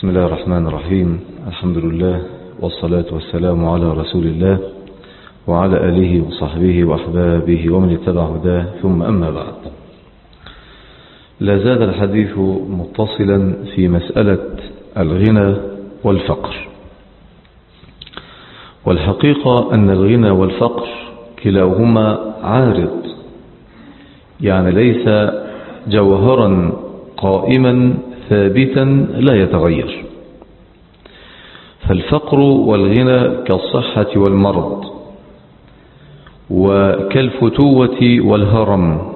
بسم الله الرحمن الرحيم. الحمد لله والصلاة والسلام على رسول الله وعلى آله وصحبه وأحبابه ومن اتبع هداه، ثم أما بعد. لا زال الحديث متصلا في مسألة الغنى والفقر. والحقيقة أن الغنى والفقر كلاهما عارض، يعني ليس جوهرا قائما ثابتا لا يتغير. فالفقر والغنى كالصحة والمرض وكالفتوة والهرم،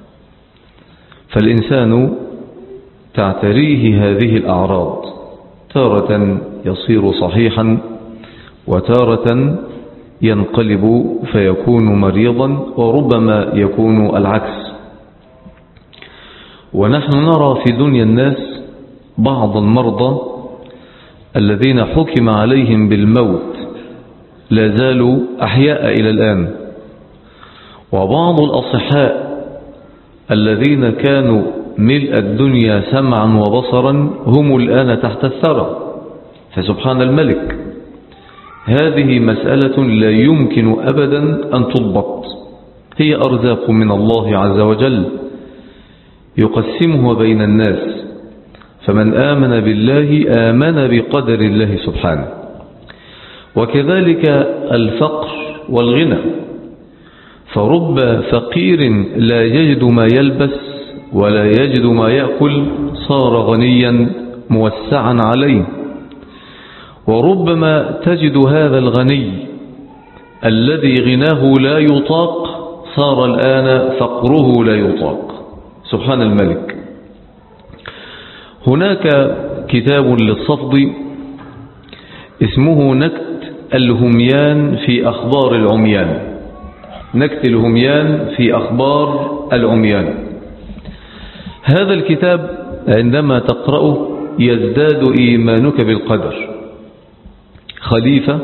فالإنسان تعتريه هذه الأعراض، تارة يصير صحيحا وتارة ينقلب فيكون مريضا، وربما يكون العكس. ونحن نرى في دنيا الناس بعض المرضى الذين حكم عليهم بالموت لا زالوا أحياء إلى الآن، وبعض الأصحاء الذين كانوا ملء الدنيا سمعا وبصرا هم الآن تحت الثرى. فسبحان الملك، هذه مسألة لا يمكن أبدا أن تضبط، هي أرزاق من الله عز وجل يقسمها بين الناس، فمن آمن بالله آمن بقدر الله سبحانه. وكذلك الفقر والغنى، فرب فقير لا يجد ما يلبس ولا يجد ما يأكل صار غنيا موسعا عليه، وربما تجد هذا الغني الذي غناه لا يطاق صار الآن فقره لا يطاق. سبحان الملك. هناك كتاب للصفدي اسمه نكت الهميان في أخبار العميان. نكت الهميان في أخبار العميان. هذا الكتاب عندما تقرأه يزداد إيمانك بالقدر. خليفة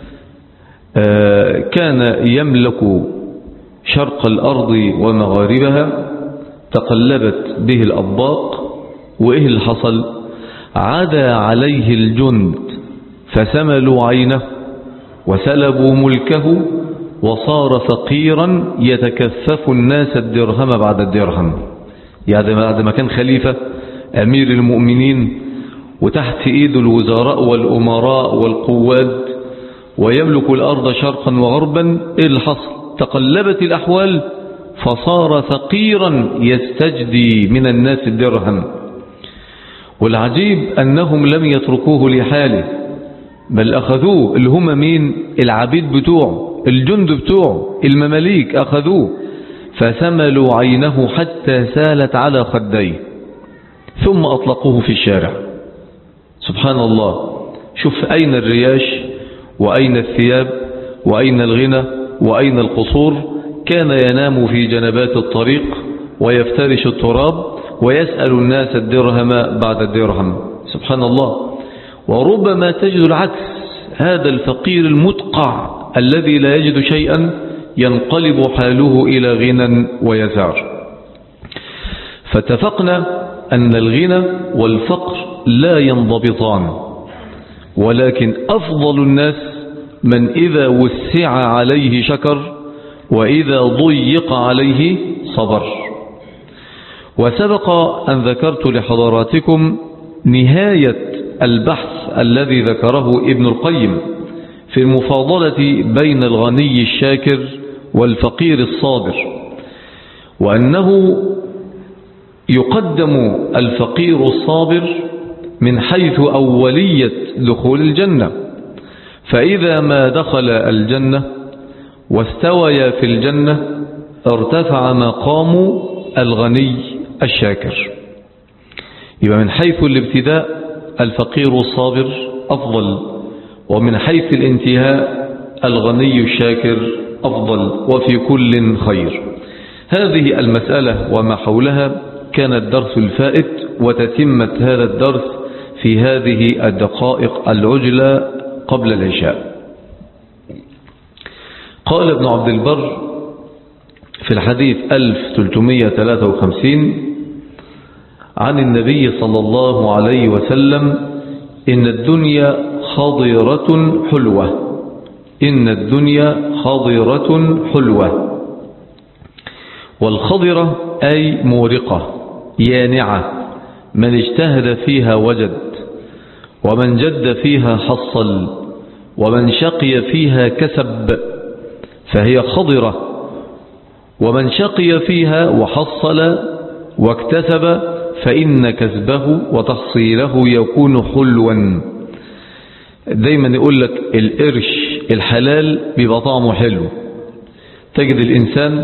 كان يملك شرق الأرض ومغاربها، تقلبت به الأطباق، وإيه اللي حصل؟ عدا عليه الجند فسملوا عينه وسلبوا ملكه، وصار فقيرا يتكفف الناس الدرهم بعد الدرهم. يعني بعد ما كان خليفة أمير المؤمنين وتحت إيد الوزراء والأمراء والقواد ويملك الأرض شرقا وغربا، إيه اللي حصل؟ تقلبت الأحوال فصار فقيرا يستجدي من الناس الدرهم. والعجيب أنهم لم يتركوه لحاله، بل أخذوه. اللي هم مين؟ العبيد بتوعه، الجند بتوعه، المماليك، أخذوه فسملوا عينه حتى سالت على خديه، ثم أطلقوه في الشارع. سبحان الله. شوف أين الرياش وأين الثياب وأين الغنى وأين القصور؟ كان ينام في جنبات الطريق ويفترش التراب ويسأل الناس الدرهم بعد الدرهم. سبحان الله. وربما تجد العكس، هذا الفقير المدقع الذي لا يجد شيئا ينقلب حاله إلى غنى ويزار. فاتفقنا أن الغنى والفقر لا ينضبطان، ولكن أفضل الناس من إذا وسع عليه شكر وإذا ضيق عليه صبر. وسبق أن ذكرت لحضراتكم نهاية البحث الذي ذكره ابن القيم في المفاضلة بين الغني الشاكر والفقير الصابر، وأنه يقدم الفقير الصابر من حيث أولية دخول الجنة، فإذا ما دخل الجنة واستويا في الجنة ارتفع مقام الغني الشاكر. يبقى من حيث الابتداء الفقير الصابر أفضل، ومن حيث الانتهاء الغني الشاكر أفضل، وفي كل خير. هذه المسألة وما حولها كان الدرس الفائت، وتتمت هذا الدرس في هذه الدقائق العجلة قبل العشاء. قال ابن عبد البر في الحديث 1353 عن النبي صلى الله عليه وسلم: إن الدنيا خضرة حلوة. إن الدنيا خضرة حلوة. والخضرة أي مورقة يانعة، من اجتهد فيها وجد، ومن جد فيها حصل، ومن شقي فيها كسب، فهي خضرة. ومن شقي فيها وحصل واكتسب فإن كسبه وتحصيله يكون حلوا. دايما يقول لك القرش الحلال بيبقى طعمه حلو. تجد الإنسان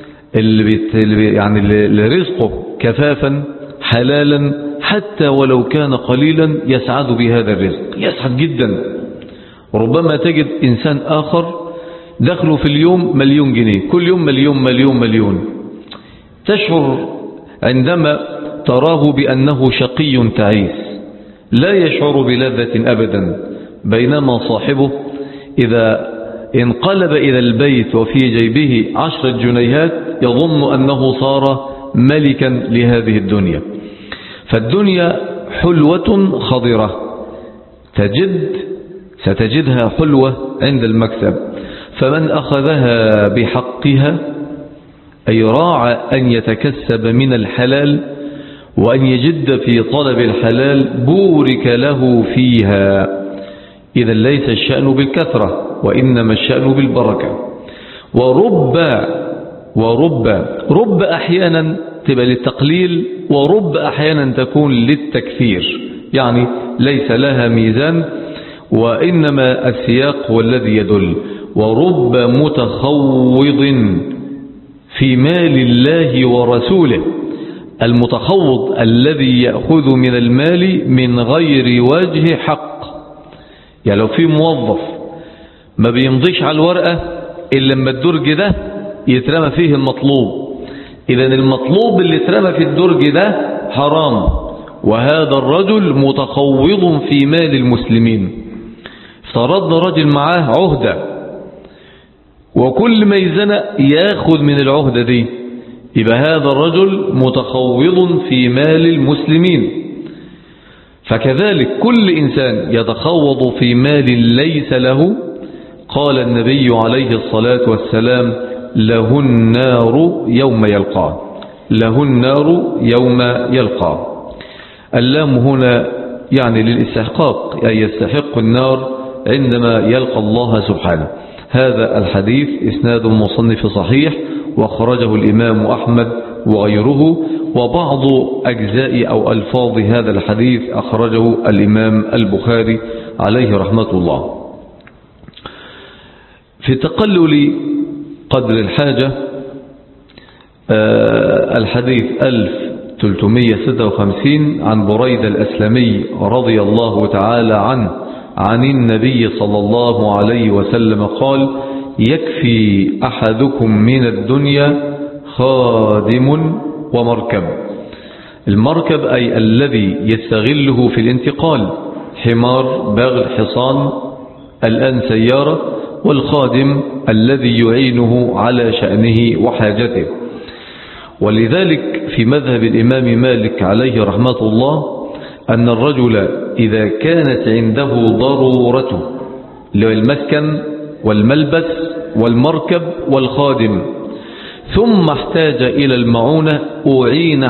اللي رزقه كفافا حلالا حتى ولو كان قليلا يسعد بهذا الرزق، يسعد جدا. وربما تجد إنسان آخر دخله في اليوم مليون جنيه، كل يوم مليون مليون مليون، تشعر عندما تراه بأنه شقي تعيس، لا يشعر بلذة أبدا. بينما صاحبه إذا انقلب إلى البيت وفي جيبه 10 جنيهات يظن أنه صار ملكا لهذه الدنيا. فالدنيا حلوة خضرة، ستجدها حلوة عند المكسب. فمن أخذها بحقها، أي راعى أن يتكسب من الحلال وأن يجد في طلب الحلال، بورك له فيها. إذا ليس الشأن بالكثرة، وإنما الشأن بالبركة. ورب أحيانا تبقى للتقليل، ورب أحيانا تكون للتكثير، يعني ليس لها ميزان، وإنما السياق هو الذي يدل. ورب متخوض في مال الله ورسوله. المتخوض الذي يأخذ من المال من غير وجه حق. يعني لو في موظف ما بيمضيش على الورقة إلا لما الدرج ده يترمى فيه المطلوب، إذا المطلوب اللي اترمى في الدرج ده حرام، وهذا الرجل متخوض في مال المسلمين. افترضنا رجل معاه عهدة، وكل ما يزنق ياخذ من العهدة دي، يبقى هذا الرجل متخوض في مال المسلمين. فكذلك كل إنسان يتخوض في مال ليس له، قال النبي عليه الصلاة والسلام: له النار يوم يلقاه. له النار يوم يلقاه. اللام هنا يعني للاستحقاق، أي يستحق النار عندما يلقى الله سبحانه. هذا الحديث إسناد المصنف صحيح، وخرجه الإمام أحمد وغيره. وبعض أجزاء أو ألفاظ هذا الحديث أخرجه الإمام البخاري عليه رحمة الله. في تقلل قدر الحاجة الحديث 1356 عن بريدة الأسلمي رضي الله تعالى عنه عن النبي صلى الله عليه وسلم قال: يكفي أحدكم من الدنيا خادم ومركب. المركب أي الذي يستغله في الانتقال، حمار، بغل، حصان، الآن سيارة. والخادم الذي يعينه على شأنه وحاجته. ولذلك في مذهب الإمام مالك عليه رحمة الله أن الرجل إذا كانت عنده ضرورته للمسكن والملبس والمركب والخادم، ثم احتاج إلى المعونة، أعين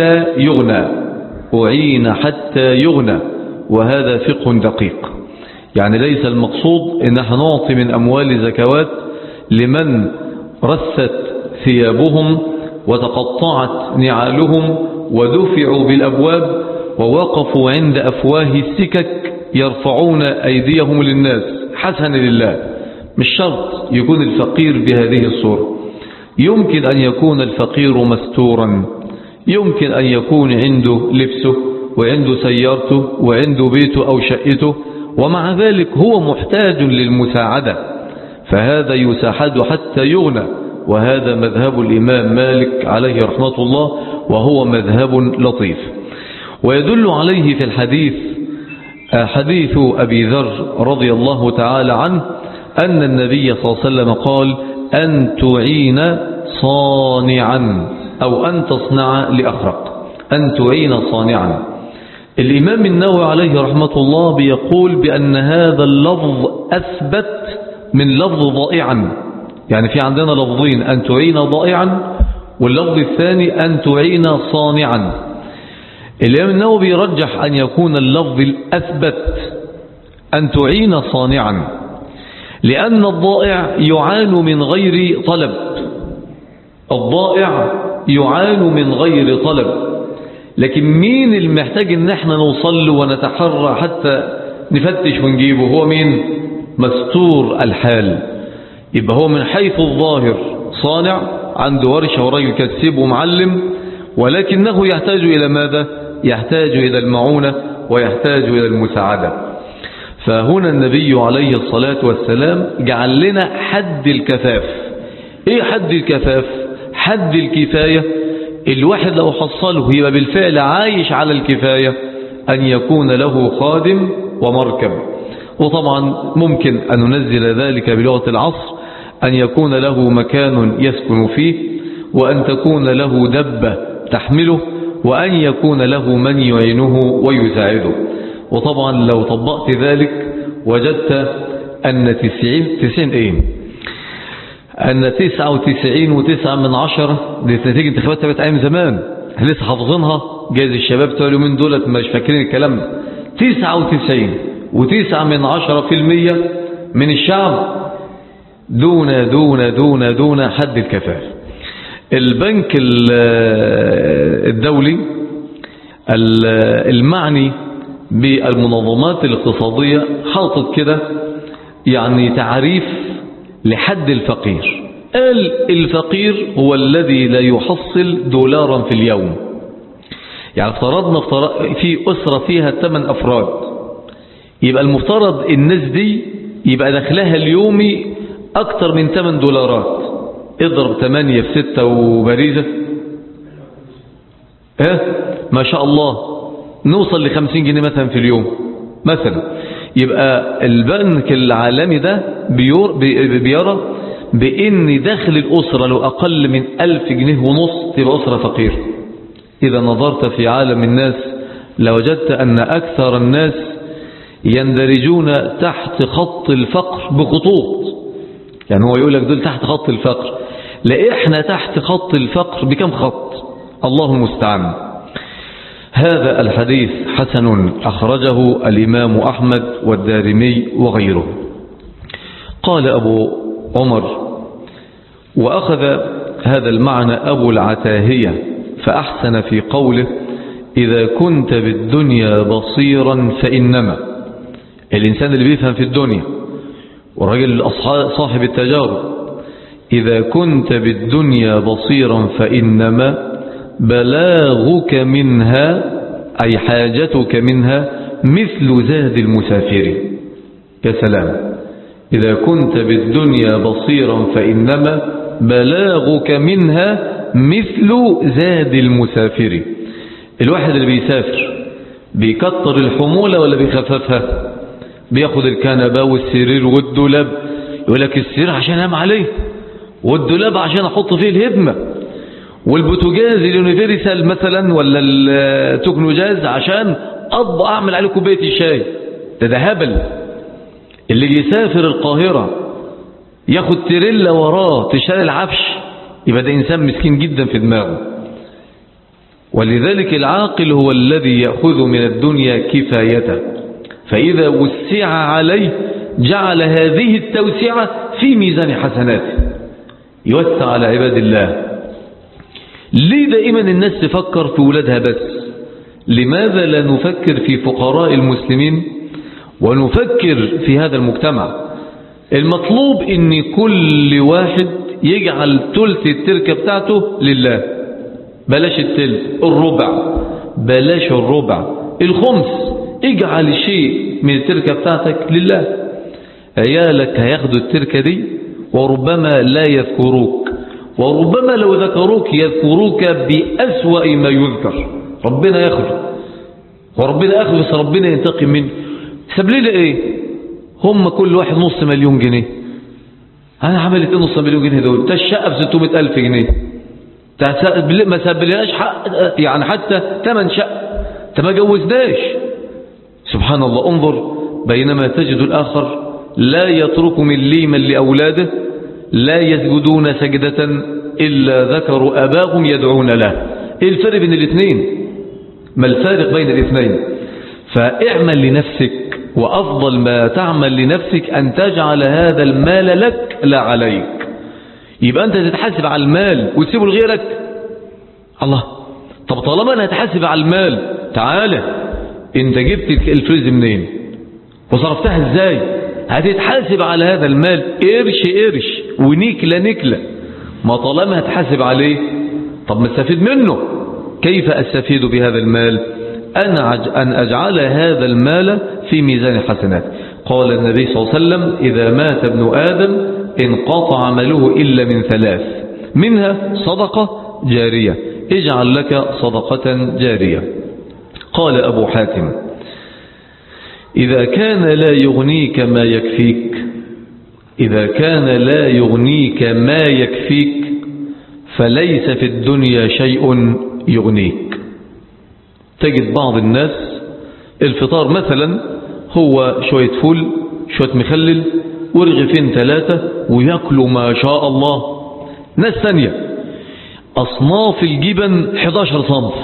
حتى يغنى. وهذا فقه دقيق. يعني ليس المقصود إن احنا نعطي من أموال زكوات لمن رست ثيابهم وتقطعت نعالهم ودفعوا بالأبواب ووقفوا عند أفواه السكك يرفعون أيديهم للناس حسنا لله. مش شرط يكون الفقير بهذه الصورة. يمكن أن يكون الفقير مستورا، يمكن أن يكون عنده لبسه وعنده سيارته وعنده بيته أو شقته، ومع ذلك هو محتاج للمساعدة، فهذا يساعد حتى يغنى. وهذا مذهب الإمام مالك عليه رحمة الله، وهو مذهب لطيف. ويدل عليه في الحديث حديث أبي ذر رضي الله تعالى عنه أن النبي صلى الله عليه وسلم قال: أن تعين صانعا، أو أن تصنع لأخرق. أن تعين صانعا الإمام النووي عليه رحمة الله بيقول بأن هذا اللفظ أثبت من لفظ ضائعا. يعني في عندنا لفظين، أن تعين ضائعا، واللفظ الثاني أن تعين صانعا. الإمام النووي بيرجح أن يكون اللفظ الأثبت أن تعين صانعا، لأن الضائع يعان من غير طلب. الضائع يعان من غير طلب، لكن مين المحتاج ان احنا نوصل له ونتحرى حتى نفتش ونجيبه؟ هو مين؟ مستور الحال. يبقى هو من حيث الظاهر صانع، عنده ورشة وراجل كسب ومعلم، ولكنه يحتاج إلى ماذا؟ يحتاج إلى المعونة ويحتاج إلى المساعدة. فهنا النبي عليه الصلاة والسلام جعل لنا حد الكفاف. ايه حد الكفاف؟ حد الكفاية. الواحد لو حصله يبقى بالفعل عايش على الكفاية، أن يكون له خادم ومركب. وطبعا ممكن أن ننزل ذلك بلغة العصر، أن يكون له مكان يسكن فيه، وأن تكون له دبة تحمله، وأن يكون له من يعينه ويساعده. وطبعا لو طبقت ذلك وجدت أن 99.9 دي نتيجة انتخابات تبعت أيام زمان، احنا لسه حافظينها، جايز الشباب بتوع اليومين دولت مش فاكرين الكلام. 99.9% من الشعب دون دون دون دون حد الكفاف. البنك الدولي المعني بالمنظمات الاقتصادية حاطط كده يعني تعريف لحد الفقير. قال الفقير هو الذي لا يحصل $1 في اليوم. يعني افترضنا في أسرة فيها 8 أفراد، يبقى المفترض الناس دي يبقى دخلها اليومي أكتر من $8. اضرب 8 في 6 وبريزة، ما شاء الله نوصل ل50 جنيه مثلا في اليوم مثلا. يبقى البنك العالمي ده بيرى بأن دخل الأسرة لو أقل من 1000 جنيه ونص تبقى أسرة فقير. إذا نظرت في عالم الناس لوجدت أن أكثر الناس يندرجون تحت خط الفقر بخطوط. يعني هو يقول لك دول تحت خط الفقر، لا إحنا تحت خط الفقر بكم خط؟ الله المستعان. هذا الحديث حسن أخرجه الإمام أحمد والدارمي وغيره. قال أبو عمر: وأخذ هذا المعنى أبو العتاهية فأحسن في قوله: إذا كنت بالدنيا بصيرا فإنما. الإنسان اللي بيفهم في الدنيا والرجل صاحب التجارب: إذا كنت بالدنيا بصيرا فإنما بلاغك منها أي حاجتك منها مثل زاد المسافر. يا سلام! إذا كنت بالدنيا بصيرا فإنما بلاغك منها مثل زاد المسافر. الواحد اللي بيسافر بيكتر الحمولة ولا بيخففها؟ بياخد الكنبة والسرير والدولاب، يقول لك السرير عشان انام عليه، والدولاب عشان احط فيه الهدمة، والبوتوجاز اليونيفرسال مثلا ولا التكنوجاز عشان اعمل عليه كوبايه الشاي. ده هبل. اللي يسافر القاهرة ياخد تريلا وراه تشتري العفش، يبقى ده إنسان مسكين جدا في دماغه. ولذلك العاقل هو الذي يأخذ من الدنيا كفايته، فإذا وسع عليه جعل هذه التوسعة في ميزان حسناته، يوسع على عباد الله. ليه دائما الناس تفكر في ولادها بس؟ لماذا لا نفكر في فقراء المسلمين ونفكر في هذا المجتمع؟ المطلوب ان كل واحد يجعل ثلث التركة بتاعته لله. بلاش الثلث، الربع، بلاش الربع، الخمس. اجعل شيء من التركة بتاعتك لله. عيالك هياخدوا التركة دي وربما لا يذكروك، وربما لو ذكروك يذكروك بأسوأ ما يذكر. ربنا ياخده، وربنا ياخده، بس ربنا ينتقم منه. ساب لي ايه؟ هم كل واحد $500,000. انا عملت ايه $500,000 دول؟ ده الشقه ب 600,000 جنيه. ما سابلناش حق يعني حتى 8 شقه، انت ما جوزناش. سبحان الله، انظر، بينما تجد الآخر لا يترك من ليما لأولاده، لا يسجدون سجدة إلا ذكروا أباهم يدعون له. ايه الفرق بين الاثنين؟ ما الفارق بين الاثنين؟ فاعمل لنفسك، وأفضل ما تعمل لنفسك أن تجعل هذا المال لك لا عليك. يبقى أنت تتحاسب على المال وتسيبه لغيرك؟ الله، طب طالما أنا هتحاسب على المال، تعالى أنت جبت الفلوس منين وصرفتها ازاي؟ هتتحاسب على هذا المال قرش قرش ونكلة نكلة. ما طالما هتحاسب عليه، طب ما استفيد منه. كيف أستفيد بهذا المال؟ أن أجعل هذا المال في ميزان حسنات. قال النبي صلى الله عليه وسلم: إذا مات ابن آدم انقطع عمله إلا من ثلاث، منها صدقة جارية، اجعل لك صدقة جارية. قال أبو حاتم: إذا كان لا يغنيك ما يكفيك، إذا كان لا يغنيك ما يكفيك فليس في الدنيا شيء يغنيك. تجد بعض الناس الفطار مثلا هو شوية فول، شوية مخلل، ورغفين ثلاثة، ويأكلوا ما شاء الله. ناس ثانية أصناف الجبن 11 صنف،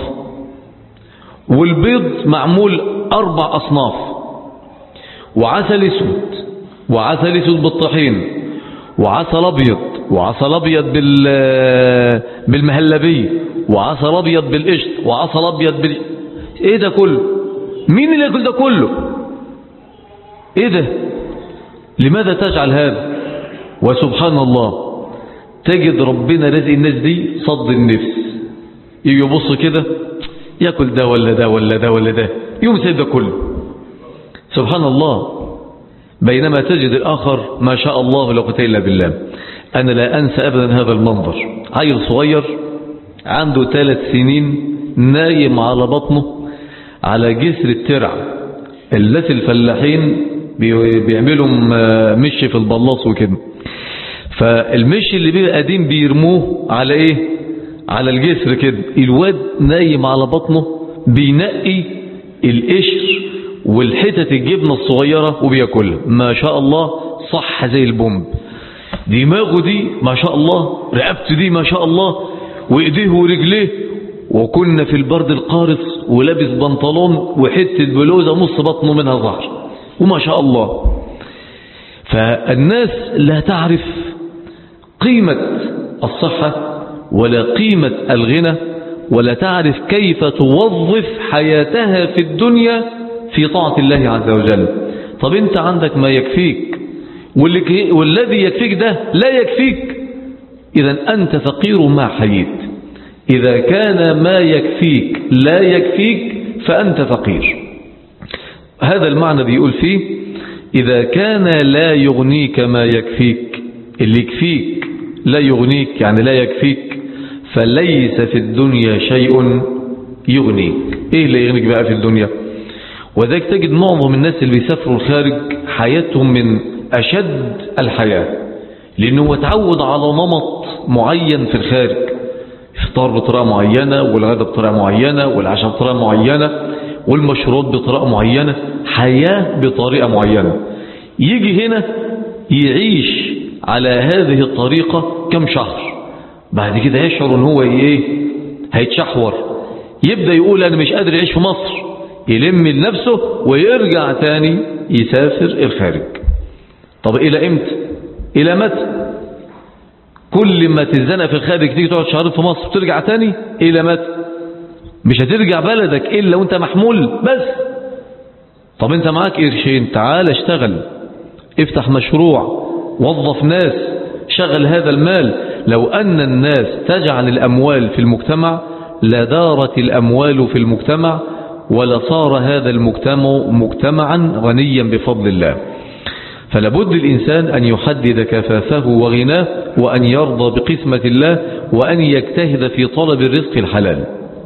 والبيض معمول 4 أصناف، وعسل اسود، وعسل اسود بالطحين، وعسل أبيض، وعسل أبيض بالمهلبية، وعسل أبيض بالقشط، وعسل أبيض ايه ده كله؟ مين اللي ياكل ده كله؟ ايه ده؟ لماذا تجعل هذا؟ وسبحان الله، تجد ربنا رزق الناس دي صد النفس، يجي يبص كده ياكل ده ولا ده ولا ده ولا ده، يوم سيد ده كله. سبحان الله. بينما تجد الآخر ما شاء الله لا قوة إلا بالله. أنا لا أنسى أبدا هذا المنظر، عيل صغير عنده 3 سنين نايم على بطنه على جسر الترع. الناس الفلاحين بيعملوا مش في البلاص وكده، فالمش اللي بيبقى قديم بيرموه على ايه؟ على الجسر كده. الواد نايم على بطنه بينقي القشر والحتة الجبنة الصغيرة وبياكلها. ما شاء الله، صح زي البومب. دماغه دي ما شاء الله، رقبته دي ما شاء الله، وايديه ورجليه. وكنا في البرد القارس ولابس بنطلون وحتة بلوزة نص بطنه منها ظهر، وما شاء الله. فالناس لا تعرف قيمة الصحة ولا قيمة الغنى، ولا تعرف كيف توظف حياتها في الدنيا في طاعة الله عز وجل. طب انت عندك ما يكفيك، والذي يكفيك ده لا يكفيك، إذا أنت فقير ما حييت. إذا كان ما يكفيك لا يكفيك فأنت فقير. هذا المعنى بيقول فيه: إذا كان لا يغنيك ما يكفيك، اللي يكفيك لا يغنيك يعني لا يكفيك، فليس في الدنيا شيء يغنيك. إيه اللي يغنيك بقى في الدنيا؟ وذلك تجد معظم الناس اللي بيسافروا الخارج حياتهم من أشد الحياة، لأنه تعود على نمط معين في الخارج، يفطر بطريقة معينة، والغداء بطريقة معينة، والعشاء بطريقة معينة، والمشروب بطريقة معينة، حياة بطريقة معينة. يجي هنا يعيش على هذه الطريقة كم شهر، بعد كده يشعر ان هو ايه؟ هيتشحور، يبدأ يقول انا مش قادر اعيش في مصر، يلم لنفسه ويرجع تاني يسافر الخارج. طب الى امتى؟ الى متى؟ كل ما تزنق في الخارج تيجي تقعد شهرين في مصر ترجع تاني؟ الى متى؟ مش هترجع بلدك الا وانت محمول بس. طب انت معاك قرشين، تعال اشتغل، افتح مشروع، وظف ناس، شغل هذا المال. لو ان الناس تجعل الاموال في المجتمع لدارت الاموال في المجتمع، ولصار هذا المجتمع مجتمعا غنيا بفضل الله. فلابد الإنسان أن يحدد كفافه وغناه، وأن يرضى بقسمة الله، وأن يجتهد في طلب الرزق الحلال.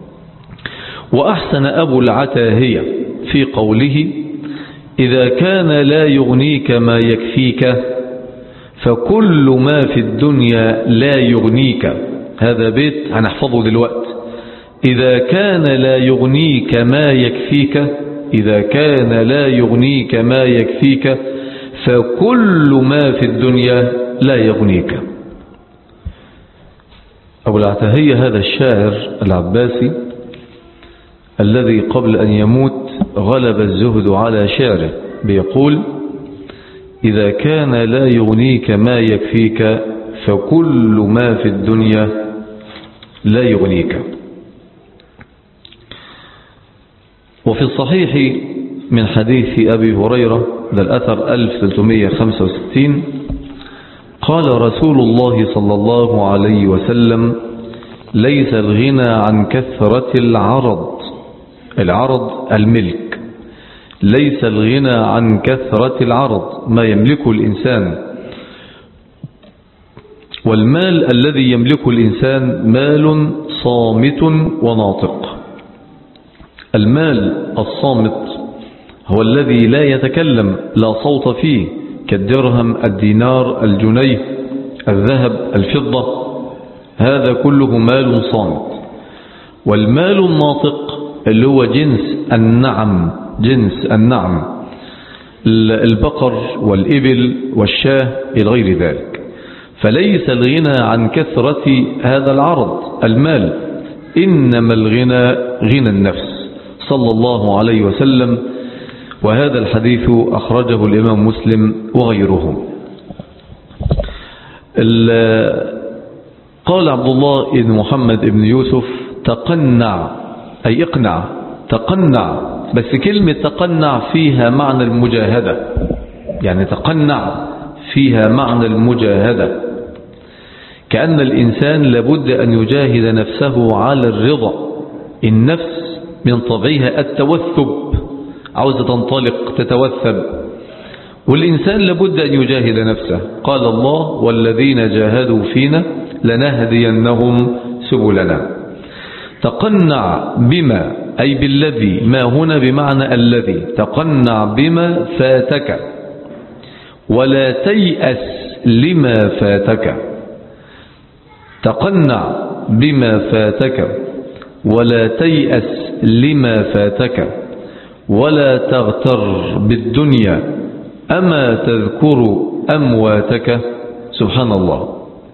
وأحسن أبو العتاهية في قوله: إذا كان لا يغنيك ما يكفيك فكل ما في الدنيا لا يغنيك. هذا بيت هنحفظه دلوقتي. إذا كان لا يغنيك ما يكفيك، إذا كان لا يغنيك ما يكفيك فكل ما في الدنيا لا يغنيك. أبو العتاهية هذا الشاعر العباسي الذي قبل أن يموت غلب الزهد على شعره، بيقول: إذا كان لا يغنيك ما يكفيك فكل ما في الدنيا لا يغنيك. وفي الصحيح من حديث أبي هريرة ذا الأثر 1365 قال رسول الله صلى الله عليه وسلم: ليس الغنى عن كثرة العرض، العرض الملك، ليس الغنى عن كثرة العرض ما يملكه الإنسان. والمال الذي يملكه الإنسان مال صامت وناطق. المال الصامت هو الذي لا يتكلم، لا صوت فيه، كالدرهم، الدينار، الجنيه، الذهب، الفضة، هذا كله مال صامت. والمال الناطق اللي هو جنس النعم، جنس النعم، البقر والإبل والشاه إلى غير ذلك. فليس الغنى عن كثرة هذا العرض المال، إنما الغنى غنى النفس، صلى الله عليه وسلم. وهذا الحديث أخرجه الإمام مسلم وغيره. قال عبد الله بن محمد بن يوسف: تقنع، أي اقنع، تقنع. بس كلمة تقنع فيها معنى المجاهدة، يعني تقنع فيها معنى المجاهدة، كأن الإنسان لابد أن يجاهد نفسه على الرضا. النفس من طبعها التوثب، عاوزة تنطلق تتوثب، والإنسان لابد أن يجاهد نفسه. قال الله: والذين جاهدوا فينا لنهدينهم سبلنا. تقنع بما، أي بالذي، ما هنا بمعنى الذي، تقنع بما فاتك ولا تيأس لما فاتك. تقنع بما فاتك ولا تيأس لما فاتك ولا تغتر بالدنيا أما تذكر أمواتك. سبحان الله.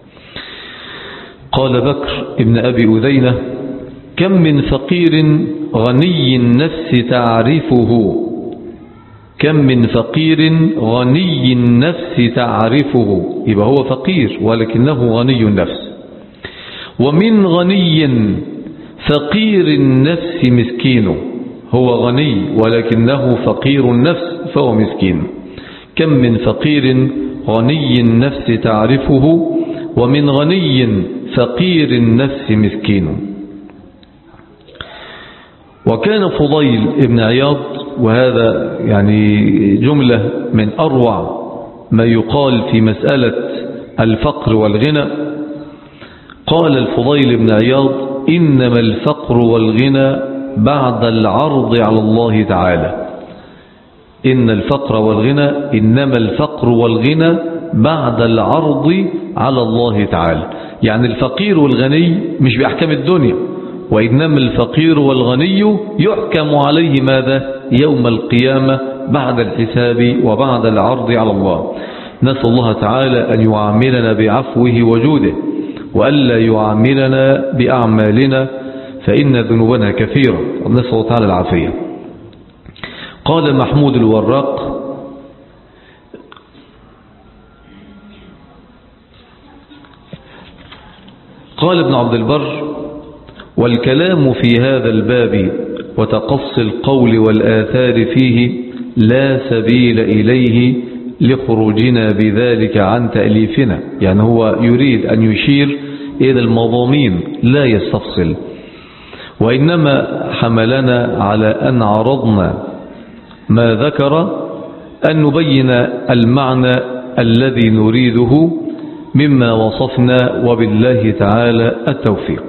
قال بكر ابن أبي أذينة: كم من فقير غني النفس تعرفه، كم من فقير غني النفس تعرفه، يبقى هو فقير ولكنه غني النفس. ومن غني فقير النفس مسكين، هو غني ولكنه فقير النفس فهو مسكين. كم من فقير غني النفس تعرفه ومن غني فقير النفس مسكين. وكان فضيل ابن عياض، وهذا يعني جملة من أروع ما يقال في مسألة الفقر والغنى. قال الفضيل ابن عياض: إنما الفقر والغنى بعد العرض على الله تعالى. إن الفقر والغنى، إنما الفقر والغنى بعد العرض على الله تعالى. يعني الفقير والغني مش بأحكام الدنيا، وإنما الفقير والغني يحكم عليه ماذا؟ يوم القيامة بعد الحساب وبعد العرض على الله. نسأل الله تعالى أن يعاملنا بعفوه وجوده، وألا يعاملنا بأعمالنا، فإن ذنوبنا كثيرة، نسأل الله تعالى العافية. قال محمود الوراق: قال ابن عبد البر: والكلام في هذا الباب وتقصي القول والآثار فيه لا سبيل إليه لخروجنا بذلك عن تأليفنا. يعني هو يريد أن يشير إلى المضامين لا يستفصل، وإنما حملنا على أن عرضنا ما ذكر أن نبين المعنى الذي نريده مما وصفنا، وبالله تعالى التوفيق.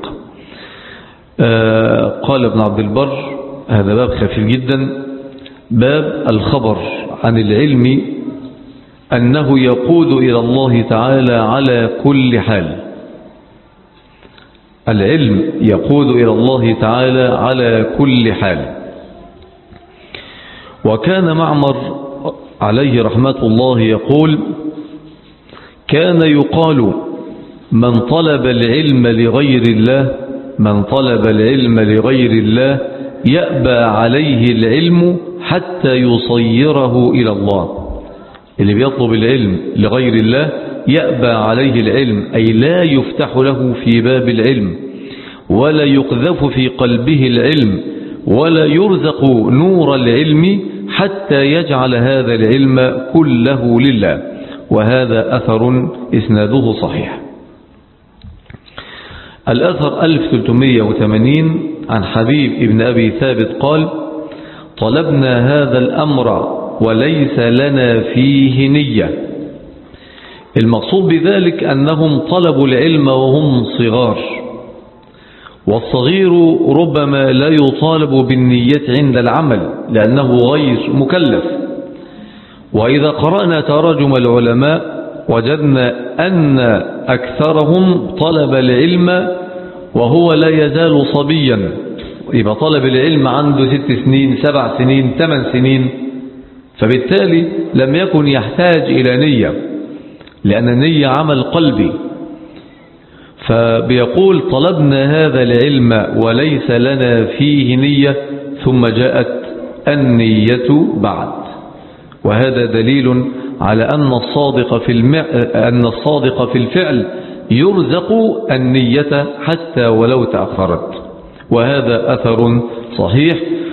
قال ابن عبد البر: هذا باب خفيف جدا، باب الخبر عن العلم أنه يقود إلى الله تعالى على كل حال. العلم يقود إلى الله تعالى على كل حال. وكان معمر عليه رحمة الله يقول: كان يقال من طلب العلم لغير الله، من طلب العلم لغير الله يأبى عليه العلم حتى يصيره إلى الله. اللي بيطلب العلم لغير الله يأبى عليه العلم، أي لا يفتح له في باب العلم، ولا يقذف في قلبه العلم، ولا يرزق نور العلم حتى يجعل هذا العلم كله لله. وهذا أثر إسناده صحيح. الأثر 1380 عن حبيب ابن أبي ثابت قال: طلبنا هذا الأمر وليس لنا فيه نية. المقصود بذلك أنهم طلبوا العلم وهم صغار، والصغير ربما لا يطالب بالنية عند العمل لأنه غير مكلف. وإذا قرأنا تراجم العلماء وجدنا أن أكثرهم طلب العلم وهو لا يزال صبيا، يبقى طلب العلم عنده 6 سنين 7 سنين 8 سنين، فبالتالي لم يكن يحتاج إلى نية، لأن النية عمل قلبي. فبيقول: طلبنا هذا العلم وليس لنا فيه نية، ثم جاءت النية بعد. وهذا دليل على أن الصادق في الفعل يرزق النية حتى ولو تأخرت. وهذا أثر صحيح.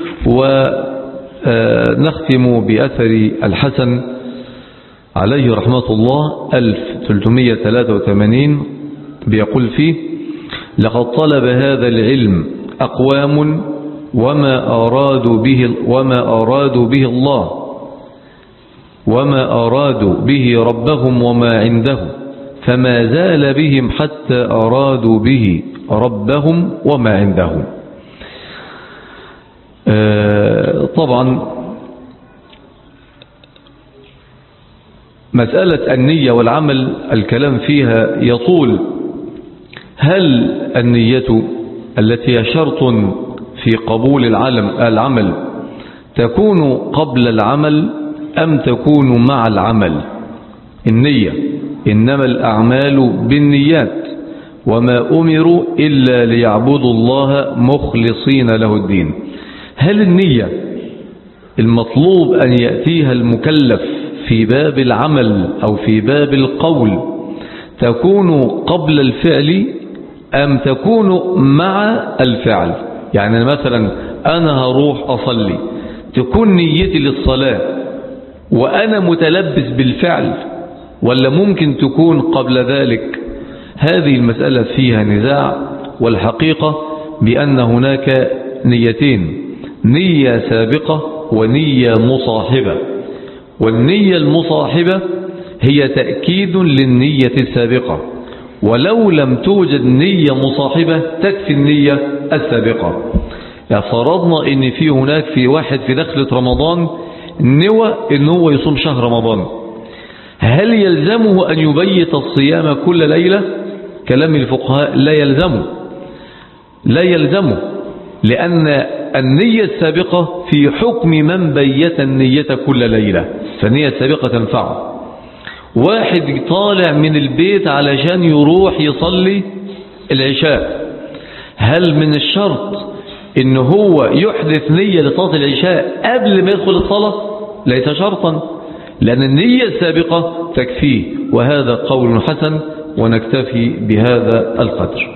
ونختم بأثر الحسن عليه رحمة الله 1383 بيقول فيه: لقد طلب هذا العلم أقوام وما أرادوا به ربهم وما عنده، فما زال بهم حتى أرادوا به ربهم وما عندهم. طبعا مسألة النية والعمل الكلام فيها يطول. هل النية التي هي شرط في قبول العمل تكون قبل العمل أم تكون مع العمل؟ النية: إنما الأعمال بالنيات وما أمروا إلا ليعبدوا الله مخلصين له الدين. هل النية المطلوب أن يأتيها المكلف في باب العمل أو في باب القول تكون قبل الفعل أم تكون مع الفعل؟ يعني مثلا أنا هروح أصلي، تكون نيتي للصلاة وأنا متلبس بالفعل، ولا ممكن تكون قبل ذلك؟ هذه المسألة فيها نزاع، والحقيقة بأن هناك نيتين: نية سابقة ونية مصاحبة. والنية المصاحبة هي تأكيد للنية السابقة، ولو لم توجد نية مصاحبة تكفي النية السابقة. يعني فرضنا ان في هناك في واحد في دخلة رمضان نوى ان هو يصوم شهر رمضان، هل يلزمه ان يبيت الصيام كل ليلة؟ كلام الفقهاء لا يلزمه، لأن النية السابقة في حكم من بيت النية كل ليلة، فالنية السابقة تنفعه. واحد طالع من البيت علشان يروح يصلي العشاء، هل من الشرط إن هو يحدث نية لصلاة العشاء قبل ما يدخل الصلاة؟ ليس شرطا، لأن النية السابقة تكفيه. وهذا قول حسن، ونكتفي بهذا القدر.